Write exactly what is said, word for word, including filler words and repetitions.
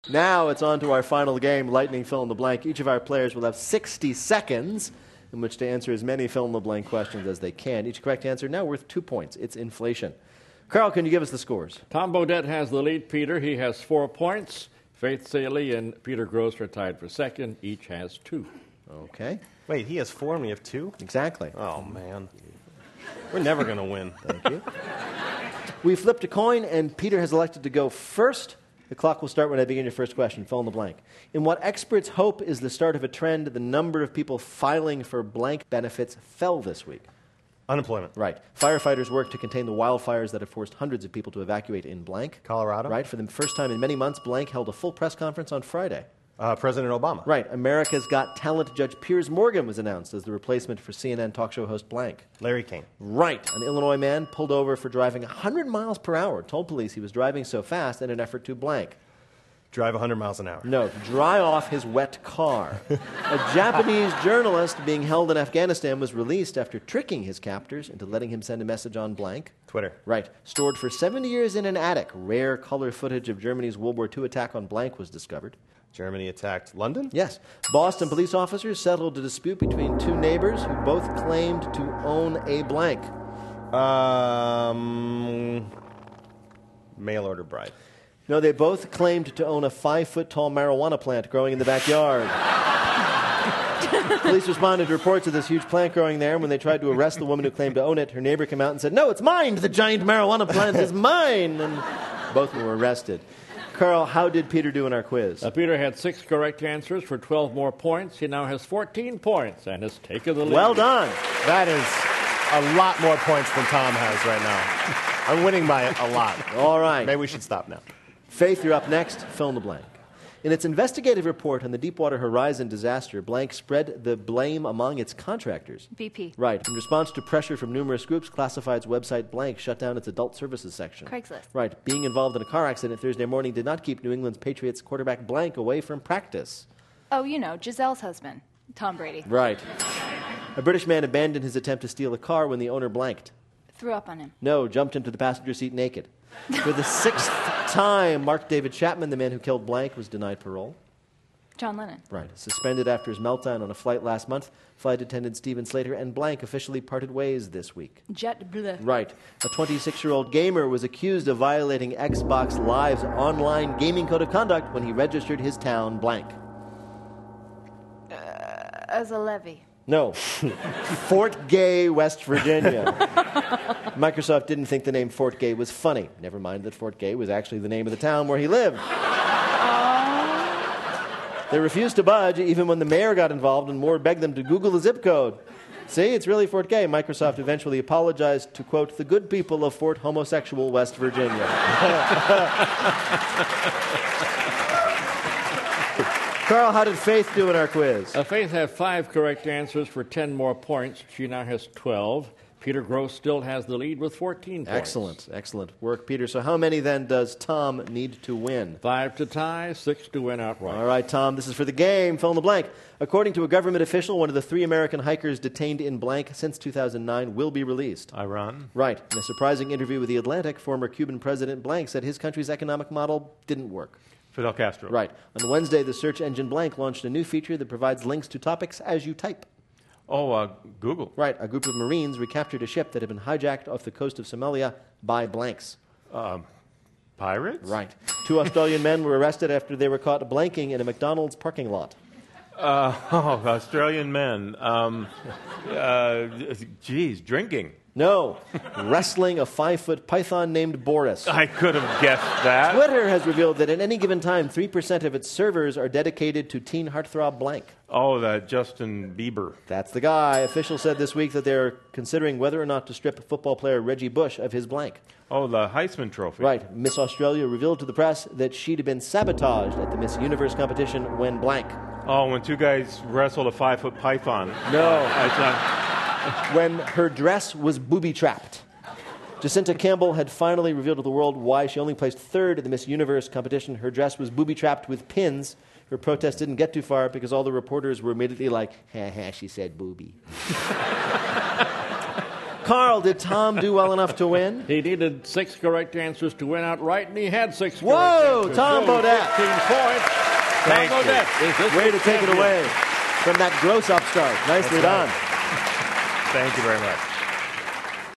Now it's on to our final game, Lightning Fill in the Blank. Each of our players will have sixty seconds in which to answer as many fill in the blank questions as they can. Each correct answer now worth two points. It's inflation. Carl, can you give us the scores? Tom Bodett has the lead, Peter. He has four points. Faith Saley and Peter Gross are tied for second. Each has two. Okay. Wait, he has four and we have two? Exactly. Oh, man. We're never going to win. Thank you. We flipped a coin, and Peter has elected to go first. The clock will start when I begin your first question. Fill in the blank. In what experts hope is the start of a trend, the number of people filing for blank benefits fell this week. Unemployment. Right. Firefighters work to contain the wildfires that have forced hundreds of people to evacuate in blank. Colorado. Right. For the first time in many months, blank held a full press conference on Friday. Uh, President Obama. Right. America's Got Talent judge Piers Morgan was announced as the replacement for C N N talk show host blank. Larry King. Right. An Illinois man pulled over for driving one hundred miles per hour, told police he was driving so fast in an effort to blank. Drive one hundred miles an hour. No, dry off his wet car. A Japanese journalist being held in Afghanistan was released after tricking his captors into letting him send a message on blank. Twitter. Right. Stored for seventy years in an attic, rare color footage of Germany's World War Two attack on blank was discovered. Germany attacked London? Yes. Boston police officers settled a dispute between two neighbors who both claimed to own a blank. Um, mail order bride. No, they both claimed to own a five-foot-tall marijuana plant growing in the backyard. Police responded to reports of this huge plant growing there, and when they tried to arrest the woman who claimed to own it, her neighbor came out and said, "No, it's mine! The giant marijuana plant is mine!" And both were arrested. Carl, how did Peter do in our quiz? Uh, Peter had six correct answers for twelve more points. He now has fourteen points and has taken the lead. Well done. That is a lot more points than Tom has right now. I'm winning by a lot. All right. Maybe we should stop now. Faith, you're up next. Fill in the blank. In its investigative report on the Deepwater Horizon disaster, blank spread the blame among its contractors. B P. Right. In response to pressure from numerous groups, Classified's website blank shut down its adult services section. Craigslist. Right. Being involved in a car accident Thursday morning did not keep New England's Patriots quarterback blank away from practice. Oh, you know, Giselle's husband, Tom Brady. Right. A British man abandoned his attempt to steal a car when the owner blanked. Threw up on him. No, jumped into the passenger seat naked. For the sixth time, Mark David Chapman, the man who killed blank, was denied parole. John Lennon. Right. Suspended after his meltdown on a flight last month, flight attendant Stephen Slater and blank officially parted ways this week. Jet bleu. Right. A twenty-six-year-old gamer was accused of violating Xbox Live's online gaming code of conduct when he registered his town blank. Uh, as a levy. No. Fort Gay, West Virginia. Microsoft didn't think the name Fort Gay was funny. Never mind that Fort Gay was actually the name of the town where he lived. They refused to budge even when the mayor got involved and Moore begged them to Google the zip code. See, it's really Fort Gay. Microsoft eventually apologized to, quote, the good people of Fort Homosexual, West Virginia. Carl, how did Faith do in our quiz? Uh, Faith had five correct answers for ten more points. She now has twelve. Peter Gross still has the lead with fourteen points. Excellent, excellent work, Peter. So how many, then, does Tom need to win? Five to tie, six to win outright. All right, Tom, this is for the game. Fill in the blank. According to a government official, one of the three American hikers detained in blank since two thousand nine will be released. Iran. Right. In a surprising interview with The Atlantic, former Cuban President blank said his country's economic model didn't work. Fidel Castro. Right. On Wednesday, the search engine blank launched a new feature that provides links to topics as you type. Oh, uh, Google. Right. A group of Marines recaptured a ship that had been hijacked off the coast of Somalia by blanks. Um, pirates? Right. Two Australian men were arrested after they were caught blanking in a McDonald's parking lot. Uh, oh, Australian men. Um, uh, geez, drinking. No. Wrestling a five-foot python named Boris. I could have guessed that. Twitter has revealed that at any given time, three percent of its servers are dedicated to teen heartthrob blank. Oh, that Justin Bieber. That's the guy. Officials said this week that they're considering whether or not to strip football player Reggie Bush of his blank. Oh, the Heisman Trophy. Right. Miss Australia revealed to the press that she'd been sabotaged at the Miss Universe competition when blank. Oh, when two guys wrestled a five-foot python. No. I thought... When her dress was booby-trapped. Jacinta Campbell had finally revealed to the world why she only placed third at the Miss Universe competition. Her dress was booby-trapped with pins. Her protest didn't get too far because all the reporters were immediately like, ha ha, she said booby. Carl, did Tom do well enough to win? He needed six correct answers to win outright, and he had six Whoa, correct answers. Tom So, Bodette. fifteen points. Thank Tom you. Bodette is this Way to week's take it champion. away from that gross upstart. Nicely That's done. right. Thank you very much.